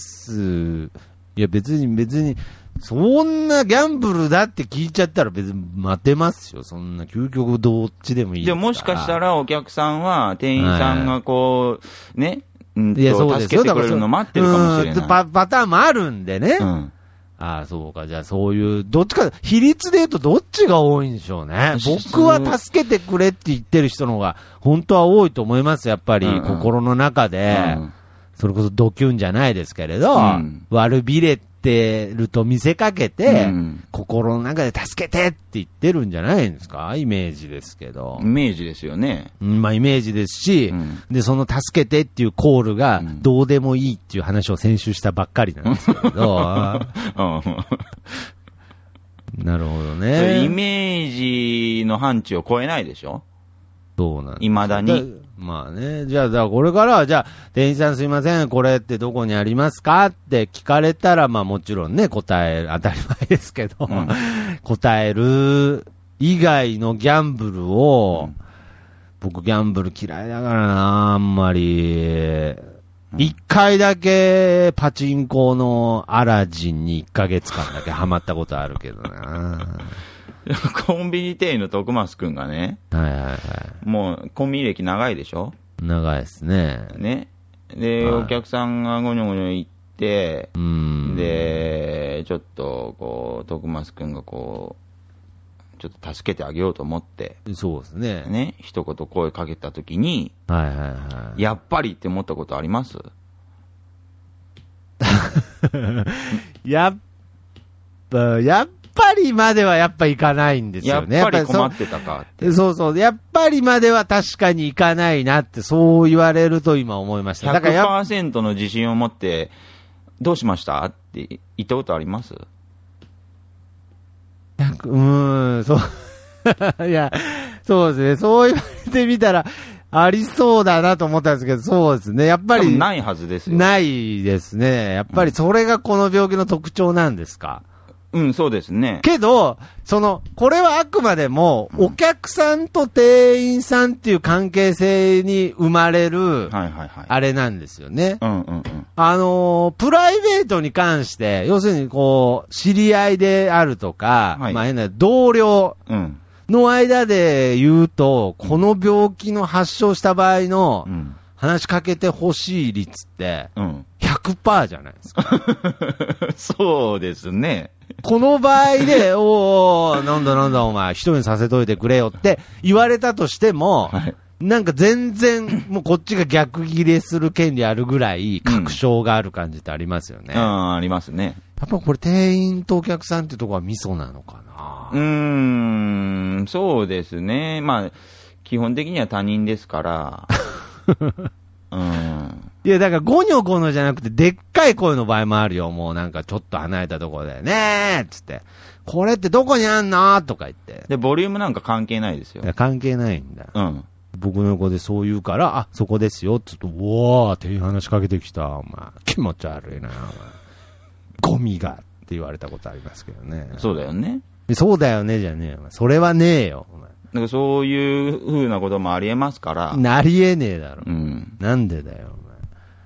いや、別に、別に、そんなギャンブルだって聞いちゃったら別に待てますよ。そんな究極どっちでもいいですから。 でもしかしたらお客さんは、店員さんがこう、ね、うんと、いや、そうですよ。助けてくれるの待ってるかもしれない。 パ、パターンもあるんでね。うん。ああ、そうか。じゃあそういう、どっちか、比率で言うとどっちが多いんでしょうね。僕は助けてくれって言ってる人の方が、本当は多いと思います。やっぱり、心の中で。うんうん、それこそドキュンじゃないですけれど、うん、悪びれてると見せかけて、うん、心の中で助けてって言ってるんじゃないんですか？イメージですけど。 イメージですよね。 まあイメージですし、うん、で、その助けてっていうコールがどうでもいいっていう話を先週したばっかりなんですけど。なるほどね。 イメージの範疇を超えないでしょ？ そうなんです。 未だに。 まあね。じゃあ、じゃあこれからは、じゃあ、店員さんすいません、これってどこにありますかって聞かれたら、まあもちろんね、答え、当たり前ですけど、うん、答える以外のギャンブルを、うん、僕ギャンブル嫌いだからな、あんまり。一、うん、回だけパチンコのアラジンに一ヶ月間だけハマったことあるけどな。 コンビニ店員の徳松くんがね、はいはいはい、もうコンビニ歴長いでしょ？ 長いですね。 ね。で、はい、お客さんがゴニョゴニョ行って、うん、で、ちょっとこう、徳松くんがこう、ちょっと助けてあげようと思って、 そうですね。 ね、一言声かけたときに、 はいはいはい、 やっぱりって思ったことあります？ やっぱ、やっやっぱりまではやっぱ行かないんですよね。 やっぱり困ってたかって。 そうそう。やっぱりまでは確かに行かないなって、そう言われると今思いました。 だから ひゃくパーセント の自信を持って、どうしましたって言ったことあります？ うーん、そう。いや、そうですね。そう言われてみたら、ありそうだなと思ったんですけど、そうですね。やっぱり。 ないはずですよ。 ないですね。やっぱりそれがこの病気の特徴なんですか？ うん、そうですね。 けど、その、これはあくまでも、お客さんと店員さんっていう関係性に生まれる、あれなんですよね。 うんうんうん。 あのー、プライベートに関して、要するにこう、知り合いであるとか、はい、まあ変な同僚の間で言うと、この病気の発症した場合の、話しかけてほしい率って、ひゃくパーセント じゃないですか。 そうですね。 この場合で、おー、なんだなんだお前、一人にさせといてくれよって言われたとしても、はい、なんか全然、もうこっちが逆ギレする権利あるぐらい、確証がある感じってありますよね。 うん、あありますね。 やっぱこれ店員とお客さんってとこはミソなのかな？ うーん、そうですね。まあ、基本的には他人ですから。うん。 いや、だからゴニョゴニョじゃなくて、でっかい声の場合もあるよ。もうなんかちょっと離れたところで、ねーっつって、これってどこにあんのとか言って。 で、ボリュームなんか関係ないですよ。 いや、関係ないんだ。 うん。 僕の横でそう言うから、あ、そこですよ。つっと、うわーっていう話しかけてきた。お前、気持ち悪いな、お前。ゴミがって言われたことありますけどね。 そうだよね。 そうだよね、じゃねえよ。それはねえよ。お前なんかそういう風なこともありえますから。 なりえねえだろ。 うん。 なんでだよ。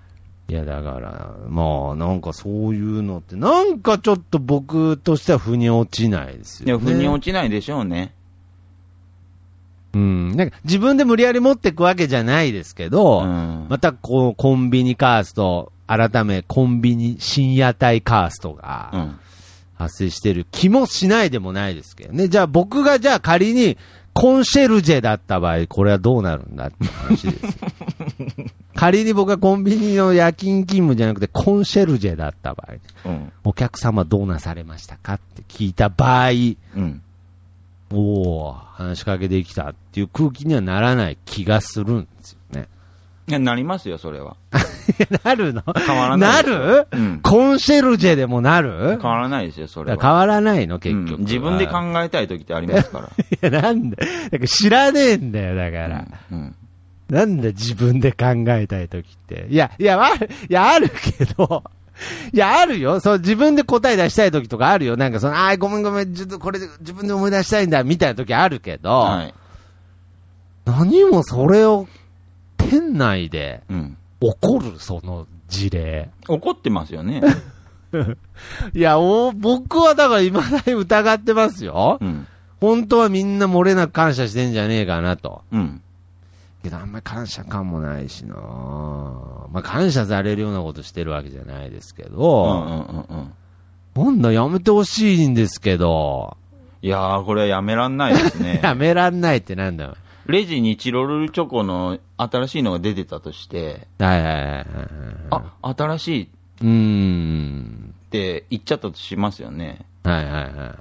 いや、だから、まあ、なんかそういうのって、なんかちょっと僕としては腑に落ちないですよね。 いや、腑に落ちないでしょうね。 うん。なんか自分で無理やり持っていくわけじゃないですけど、うん、またこう、コンビニカースト、改めコンビニ深夜帯カーストが発生してる気もしないでもないですけどね。じゃあ僕がじゃあ仮にコンシェルジェだった場合、これはどうなるんだって話ですよ。仮に僕がコンビニの夜勤勤務じゃなくてコンシェルジェだった場合、うん、お客様どうなされましたかって聞いた場合、うん、おー、話しかけてきたっていう空気にはならない気がするんですよね。 いや、なりますよ、それは。 なるの？ 変わらない。 なる、うん、コンシェルジェでもなる？ 変わらないですよ、それは。 変わらないの、結局、 うん。自分で考えたい時ってありますから。 いや、なんだ、だから知らねえんだよ、だから。うんうん、なんだ、自分で考えたい時って。いや、いや、ある、いや、あるけど、いや、あるよ。そう、自分で答え出したい時とかあるよ。なんかその、あー、ごめんごめん、ちょっとこれ自分で思い出したいんだ、みたいな時あるけど、はい、何もそれを、店内で、起こる、その事例。 起こってますよね。 いや、お、僕はだから未だに疑ってますよ。うん、本当はみんな漏れなく感謝してんじゃねえかなと。うん。けどあんまり感謝感もないしな、まあ感謝されるようなことしてるわけじゃないですけど、うんうんうんうん、なんだやめてほしいんですけど。 いやーこれはやめらんないですね。 やめらんないってなんだよ。 レジにチロルチョコの新しいのが出てたとして、 はいはいはいはい、 あ、新しい。 うーん。 って言っちゃったとしますよね。 はいはいはいはい。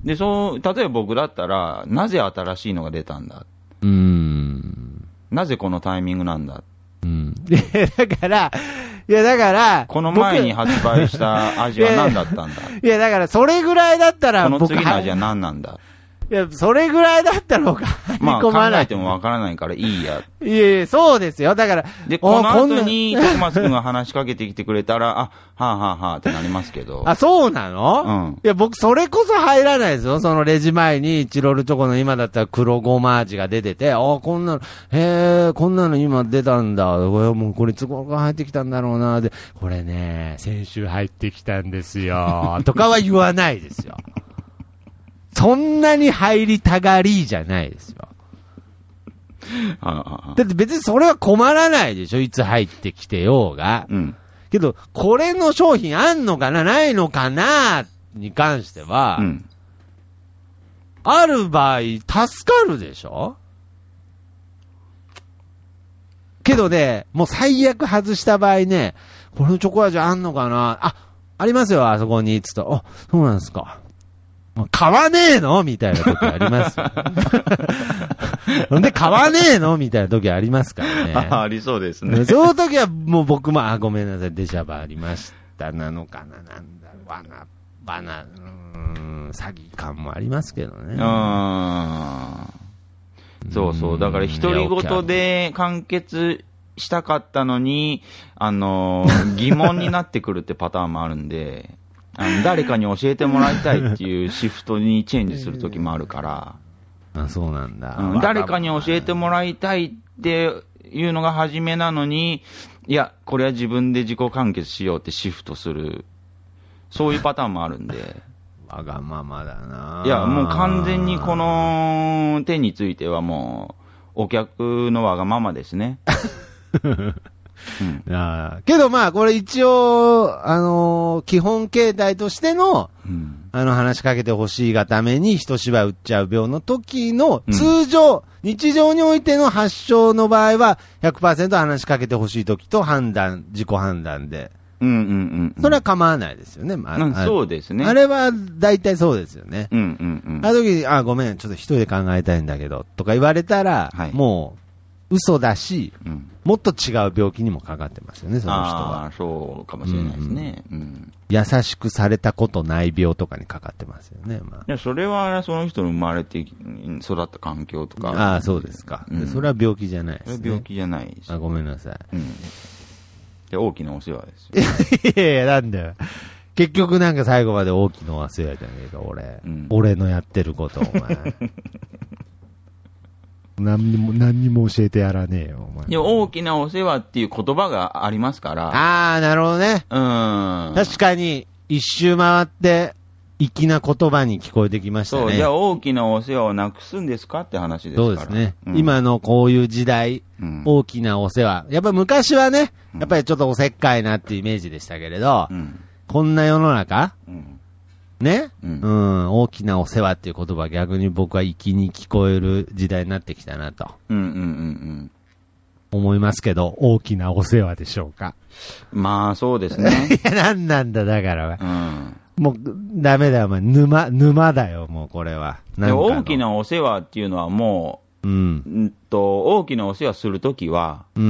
で、そう、例えば僕だったら、なぜ新しいのが出たんだ。 うーん。 なぜこのタイミングなんだ。 うん。だから、いやだから、 この前に発売した味は何だったんだ。 いやだから、それぐらいだったら、 この次の味は何なんだ。 いや、それぐらいだったら僕は入り込まない。 まあ、考えてもわからないからいいや。 いやいや、そうですよ。だから。 で、この後に、徳松くんが話しかけてきてくれたら、あ、はあはあはあってなりますけど。 あ、そうなの？うん。いや、僕、それこそ入らないですよ。そのレジ前に、チロルチョコの今だったら黒ごま味が出てて、あ、こんなの、へえ、こんなの今出たんだ。もうこれ、都合が入ってきたんだろうな。で、これね、先週入ってきたんですよ。とかは言わないですよ。そんなに入りたがりじゃないですよ。だって別にそれは困らないでしょ、いつ入ってきてようが。うん、けど、これの商品あんのかな、ないのかな、に関しては、うん、ある場合、助かるでしょ。けどね、もう最悪外した場合ね、このチョコ味あんのかな、あ、ありますよ、あそこに、つと、あ、そうなんですか。買わねえのみたいな時ありますよ。なんで買わねえのみたいな時ありますからね。 あ, ありそうですね。 その時はもう僕も、あ、ごめんなさい、デジャブありましたなのかな、なんだろう、バナ、バナ、うーん、詐欺感もありますけどね。 あそうそう。だから独り言で完結したかったのに、あのー、疑問になってくるってパターンもあるんで、あの誰かに教えてもらいたいっていうシフトにチェンジする時もあるから。 あ、そうなんだ、 うん。誰かに教えてもらいたいっていうのが初めなのに、いや、これは自分で自己完結しようってシフトする。そういうパターンもあるんで。 わがままだな。 いや、もう完全にこの点についてはもう、お客のわがままですね。 うん、あけどまあこれ一応あのー、基本形態としての、うん、あの話しかけてほしいがために一芝居打っちゃう病の時の通常、うん、日常においての発症の場合は ひゃくパーセント 話しかけてほしい時と判断自己判断で、 うんうんうんうん、 それは構わないですよね、まあうん、そうですね。 あれは大体そうですよね、 うんうんうん、 あの時にあごめんちょっと一人で考えたいんだけどとか言われたら、はい、もう嘘だし、うん、もっと違う病気にもかかってますよね、その人は。 あそうかもしれないですね、うんうん。 優しくされたことない病とかにかかってますよね。まあ、 いやそれはその人の生まれて育った環境とか。 ああ、そうですか、うん。それは病気じゃないですね。 病気じゃないです。 あ、ごめんなさい。うん、 で大きなお世話ですよ。いやいや、なんだよ。結局なんか最後まで大きなお世話じゃねえか、俺。うん、俺のやってること、お前。 何にも、何にも教えてやらねえよ、お前。 いや、大きなお世話っていう言葉がありますから。 ああ、なるほどね。 うん。 確かに、一周回って、粋な言葉に聞こえてきましたね。 そう、じゃあ大きなお世話をなくすんですかって話ですから。 そうですね。うん、今のこういう時代、うん、大きなお世話。やっぱり昔はね、やっぱりちょっとおせっかいなっていうイメージでしたけれど、うん、こんな世の中、うんね、うん、うん、大きなお世話っていう言葉は逆に僕は粋に聞こえる時代になってきたなと、うんうんうんうん、思いますけど、大きなお世話でしょうか。 まあそうですね。 いや、なんなんだだから、うん、もうダメだよお前、沼沼だよもうこれは。 なんか大きなお世話っていうのはもう、うん、んと大きなお世話するときは、うん、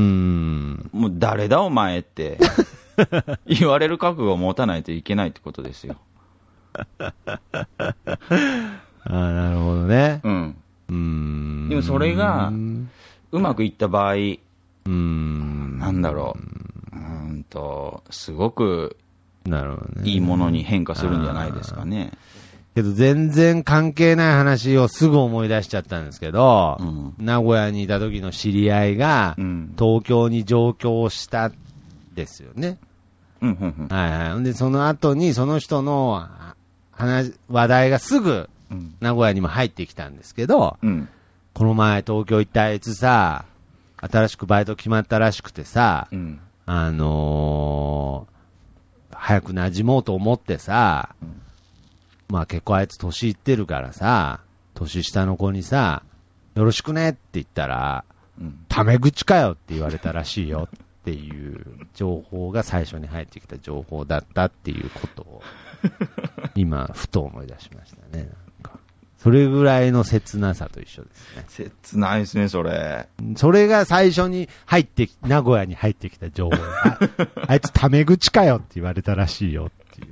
もう誰だお前って言われる覚悟を持たないといけないってことですよ。 ああ、なるほどね。 うん。うーん。でもそれが、うまくいった場合、うーん。なんだろう。うーんと、すごく、なるほどね。いいものに変化するんじゃないですかね。 けど全然関係ない話をすぐ思い出しちゃったんですけど、うん、名古屋にいた時の知り合いが、東京に上京したんですよね。うんうんうん。はいはい。で、その後にその人の、話話題がすぐ名古屋にも入ってきたんですけど、うん、この前東京行ったあいつさ、新しくバイト決まったらしくてさ、うん、あのー、早く馴染もうと思ってさ、うん、まあ結構あいつ年いってるからさ、年下の子にさ、よろしくねって言ったら、うん、タメ口かよって言われたらしいよっていう情報が最初に入ってきた情報だったっていうことを今ふと思い出しましたね。なんかそれぐらいの切なさと一緒ですね。 切ないですね、それ。 それが最初に入ってき、名古屋に入ってきた情報が、あいつタメ口かよって言われたらしいよっていう。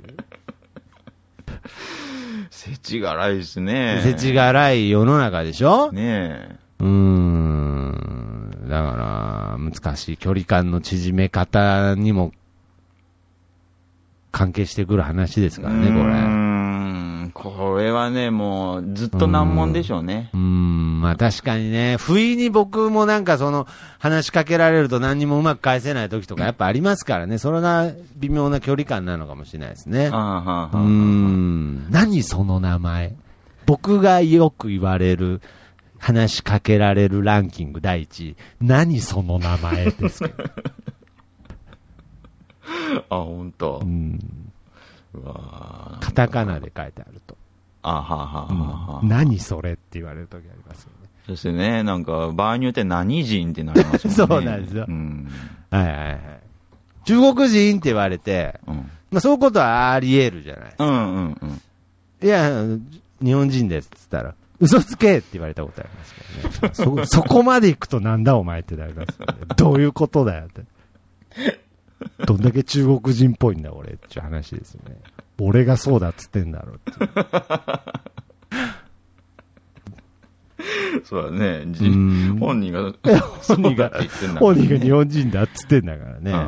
世知辛いですね。 世知辛い世の中でしょねえ。 うーん。だから、難しい距離感の縮め方にも関係してくる話ですからね、これ。うーん、これはね、もうずっと難問でしょうね。 うーん、うーんまあ確かにね、不意に僕もなんかその話しかけられると何にもうまく返せない時とかやっぱありますからね、それが微妙な距離感なのかもしれないですね。あーはーはーうーん、何その名前。僕がよく言われる話しかけられるランキング第一位、何その名前ですけど。 あ、ほんと。うん。 うわカタカナで書いてあると。 あはははは、 うん、何それって言われるときありますよね。 そしてね、なんか、場合によって何人ってなりますよね。 そうなんですよ。うん。はいはいはい。中国人って言われて、うん、まあそういうことはあり得るじゃないですか。うんうんうん。いや、日本人ですって言ったら、嘘つけって言われたことありますけどね。そ、そこまで行くとなんだお前ってなりますよね。どういうことだよって。どんだけ中国人っぽいんだ俺っていう話ですよね。俺がそうだっつってんだろうってそうだね。本人が本人が本人が日本人だっつってんだからね。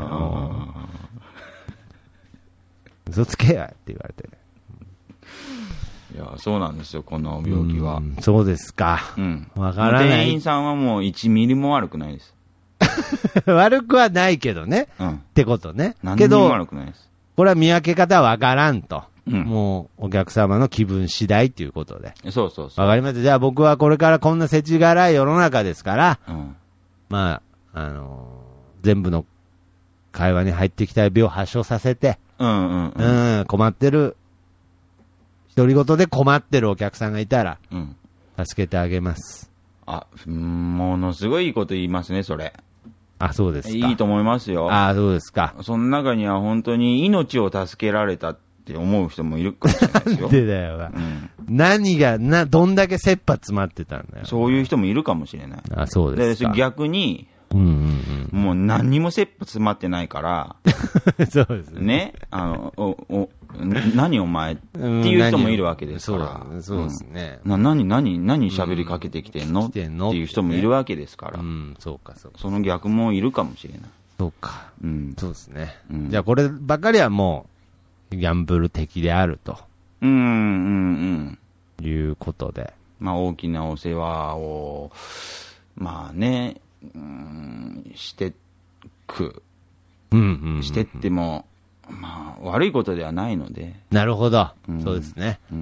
嘘つけやって言われて。 いや、そうなんですよ、この病気は。 うそうですか。うん。わからない。 店員さんはもういちミリも悪くないです。 悪くはないけどね。うん。ってことね。 何にも悪くないです。 これは見分け方はわからんと。うん。もう、お客様の気分次第っていうことで。 そうそうそう。 わかりました。じゃあ僕はこれからこんな世知辛い世の中ですから、うん。まあ、あのー、全部の会話に入ってきた病を発症させて、うんうんうん。うん、困ってる、独り言で困ってるお客さんがいたら、うん。助けてあげます。 あ、ものすごいいいこと言いますね、それ。 あ、そうですか。 いいと思いますよ。 あ、そうですか。 その中には本当に命を助けられたって思う人もいるかもしれないですよ。 なんでだよ、うん。何が、な、どんだけ切羽詰まってたんだよ。 そういう人もいるかもしれない。 あ、そうですか。 で逆に、うんうんうん、もう何にも切羽詰まってないから、 そうですね。 ね、あの、お、お、何お前っていう人もいるわけですから。 そう、そうですね。 うん、な、何、何、何喋りかけてきてんの、うん、っていう人もいるわけですから。 うん、そうか、そうか。 その逆もいるかもしれない。 そうか。うん。そうですね。うん、じゃあこればかりはもう、ギャンブル的であると。うん、うん、うん。いうことで。 まあ大きなお世話を、 まあね、うーん、してく、 うんうんうん、 してっても、まあ、悪いことではないので。 なるほど。 うん、 そうですね。 うん、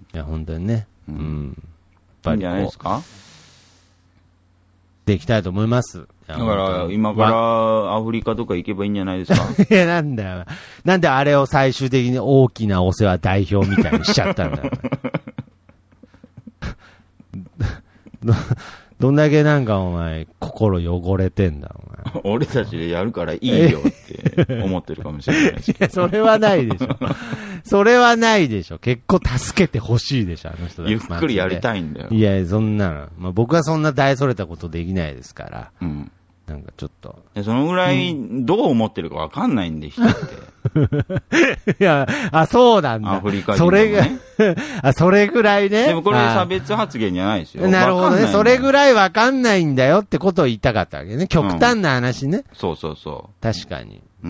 いや、本当にね。うん。うん、やっぱりいいんじゃないですか？ でいきたいと思います。 だから、今からアフリカとか行けばいいんじゃないですか？ いや、なんだよ。なんであれを最終的に大きなお世話代表みたいにしちゃったんだよ。ど, どんだけなんかお前、心汚れてんだ、お前。 俺たちでやるからいいよって思ってるかもしれないですけど。 いや、それはないでしょ。それはないでしょ。結構助けてほしいでしょ、あの人たち。 ゆっくりやりたいんだよ。 いや、そんなの。まあ、僕はそんな大それたことできないですから。 うん。 なんかちょっと。 そのぐらい、どう思ってるかわかんないんで、人って。 いや、あ、そうなんだ。 アフリカ人、ね。それが、 あ、それぐらいね。 でもこれ差別発言じゃないですよ。 なるほどね。それぐらいわかんないんだよってことを言いたかったわけね。極端な話ね。うん、 そうそうそう。 確かに。 うん。うん、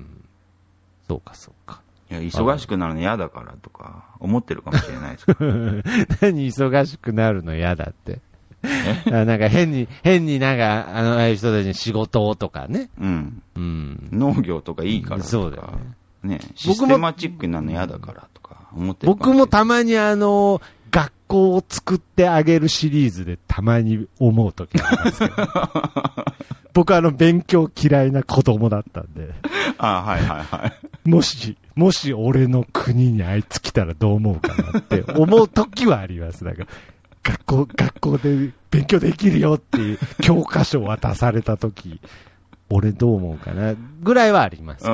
そうか、そうか。 いや、忙しくなるの嫌だからとか、思ってるかもしれないですから。 何忙しくなるの嫌だって。なんか変に、変になんか、あの、ああいう人たちに仕事とかね。 うん。うん。農業とかいいからとか。 そうだよね。ね、システマチックになるの嫌だからとか思ってるかもしれない。 僕もたまにあの、学校を作ってあげるシリーズでたまに思うときありますけど。僕はあの、勉強嫌いな子供だったんで。 あはいはいはい。 もし、もし俺の国にあいつ来たらどう思うかなって思うときはあります。なんか学校、学校で勉強できるよっていう教科書を渡されたとき、俺どう思うかなぐらいはあります。 うん。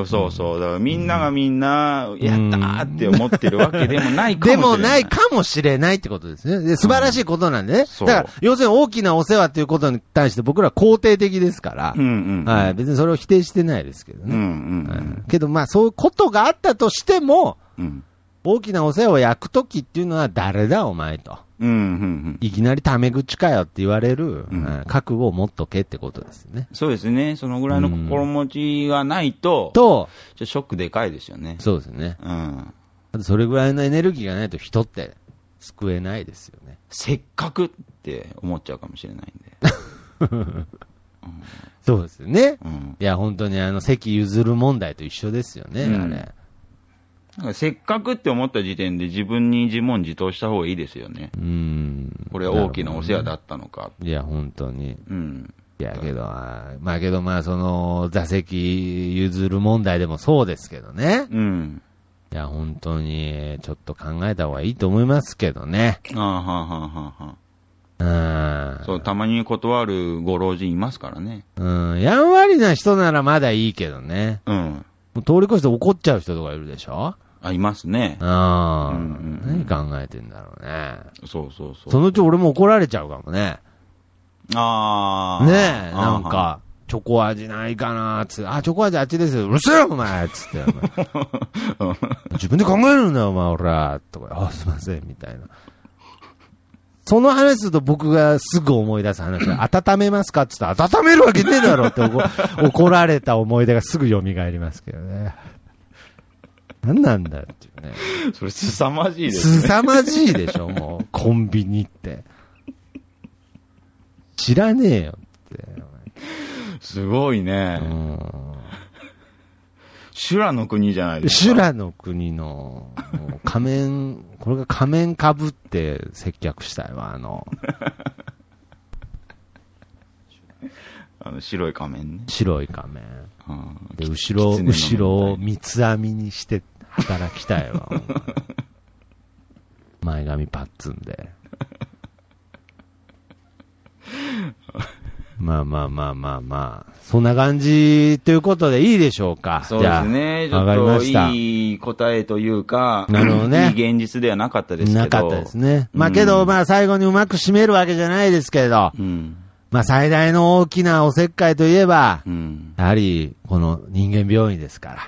そうそう。だからみんながみんな、やったーって思ってるわけでもないかもしれない。でもないかもしれないってことですね。で素晴らしいことなんでね。うん、だから、要するに大きなお世話っていうことに対して僕らは肯定的ですから、 うんうんうん、 はい。別にそれを否定してないですけどね。 うんうんうんはい、けどまあそういうことがあったとしても、 うん、 大きなお世話を焼くときっていうのは誰だお前と。 うんうんうん、 いきなりタメ口かよって言われる、うん、覚悟を持っとけってことですね。 そうですね。そのぐらいの心持ちがないと、うん、 と、 ちょショックでかいですよね。 そうですね。 うん。 あとそれぐらいのエネルギーがないと人って救えないですよね。 せっかくって思っちゃうかもしれないんで。うん、 そうですよね。 うん、 いや、本当にあの、席譲る問題と一緒ですよね、うん、あれ。 なんかせっかくって思った時点で自分に自問自答した方がいいですよね。 うん。 これは大きなお世話だったのか。 ね、いや、本当に。 うん。 いや、けど、まあけどまあ、その、座席譲る問題でもそうですけどね。 うん。 いや、本当に、ちょっと考えた方がいいと思いますけどね。 ああ、はあ、はあ、はあ。 うん。 そう、たまに断るご老人いますからね。 うん。やんわりな人ならまだいいけどね。 うん。 もう通り越して怒っちゃう人とかいるでしょ？ あ、いますね。 ああ、 うんうんうん。 何考えてんだろうね。 そうそうそう。 そのうち俺も怒られちゃうかもね。 ああ。 ねえ、なんか、チョコ味ないかなーつって、あ、チョコ味あっちですよ。うるせえよ、お前つって。自分で考えるんだよ、お前、俺は。とか、あ、すいません、みたいな。その話すると僕がすぐ思い出す話は、温めますかって言ったら、温めるわけねえだろって怒られた思い出がすぐ蘇りますけどね。何なんだっていうね。 それ凄まじいですね。 凄まじいでしょ、もう。コンビニって。知らねえよって。 すごいね。 うん。 修羅の国じゃないですか。 修羅の国の、仮面、これが仮面被って接客したいわ、あの。 あの白い仮面ね。 白い仮面。 うん、 で、後ろ、後ろを三つ編みにして働きたいわ。前髪パッツンで。まあまあまあまあまあ。そんな感じということでいいでしょうか。 そうですね。ちょっといい答えというか、 なるほどね。 いい現実ではなかったですけど。 なかったですね。まあけど、まあ最後にうまく締めるわけじゃないですけれど、 うん、 まあ最大の大きなおせっかいといえば、 うん、 やはりこの人間病院ですから。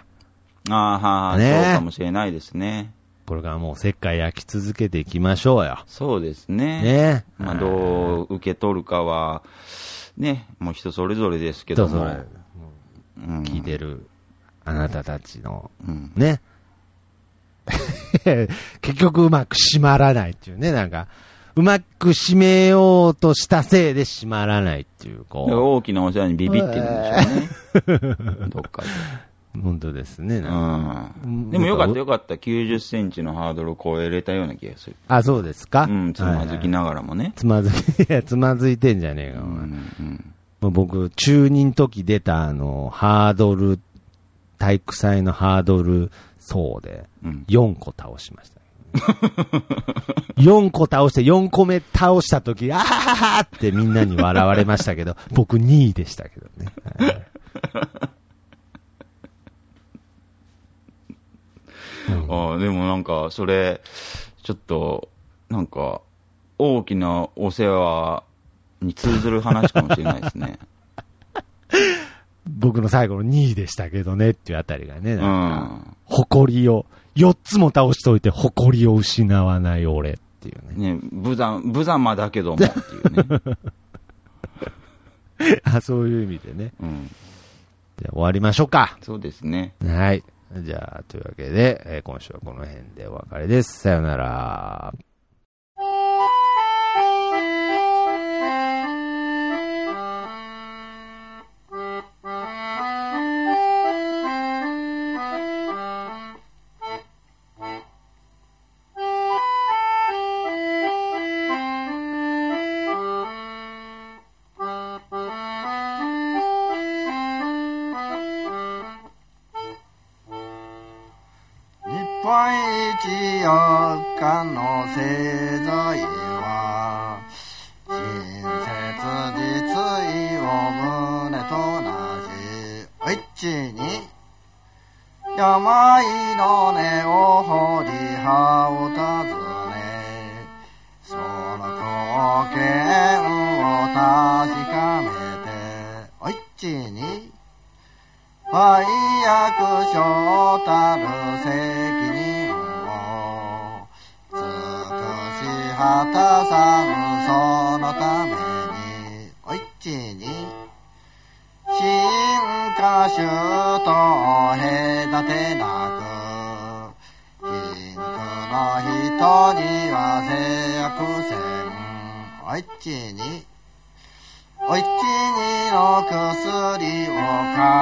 ああ、はあ、ね、そうかもしれないですね。 これからもうおせっかい焼き続けていきましょうよ。 そうですね。 ね。 まあどう受け取るかは、ね、もう人それぞれですけども。 そううん、聞いてるあなたたちの、 うん、 ね。結局うまく締まらないっていうね、なんか、 うまく締めようとしたせいで締まらないっていう、こう。 大きなお世話にビビってるんでしょうね。どっかで。 本当ですね。 うん。でもよかったよかった。きゅうじゅっセンチのハードルを超えれたような気がする。 あ、そうですか？ うん、つまずきながらもね。はいはい、 つまずき、いや、つまずいてんじゃねえか、お前。うんうん、もう僕、中にの時出たあの、ハードル、体育祭のハードル走で、よんこ倒しました。うん、よんこ倒してよんこめ倒した時、あはははってみんなに笑われましたけど、僕にいでしたけどね。はいああ、でもなんか、それ、ちょっと、なんか、大きなお世話に通ずる話かもしれないですね。 僕の最後のにいでしたけどねっていうあたりがね、なんか、うん、誇りを、よっつも倒しといて誇りを失わない俺っていうね。 ね、無残、無様だけどもっていうね。あ、そういう意味でね。うん、じゃあ終わりましょうか。 そうですね。 はい。じゃあ、というわけで、えー、今週はこの辺でお別れです。さよなら。 日本一四日の製材は親切実意を胸となしおいちに病の根を掘り葉を尋ねその貢献を確かめておいちに売約所たる責任を尽くし果たさぬそのためにおいちに新歌手と隔てなく貧苦の人には制約せんおいちにおいちにの薬をか